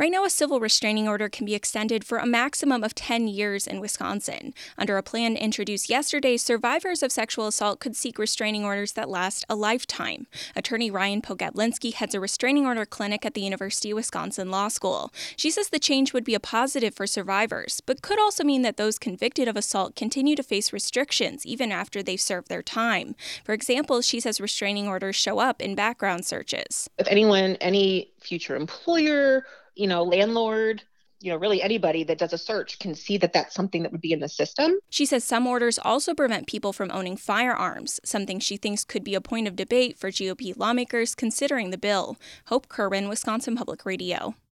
Right now, a civil restraining order can be extended for a maximum of 10 years in Wisconsin. Under a plan introduced yesterday, survivors of sexual assault could seek restraining orders that last a lifetime. Attorney Ryan Pogadlinski heads a restraining order clinic at the University of Wisconsin Law School. She says the change would be a positive for survivors, but could also mean that those convicted of assault continue to face restrictions even after they've served their time. For example, she says restraining orders show up in background searches. If anyone, any future employer, landlord, really anybody that does a search can see that that's something that would be in the system. She says some orders also prevent people from owning firearms, something she thinks could be a point of debate for GOP lawmakers considering the bill. Hope Kerwin, Wisconsin Public Radio.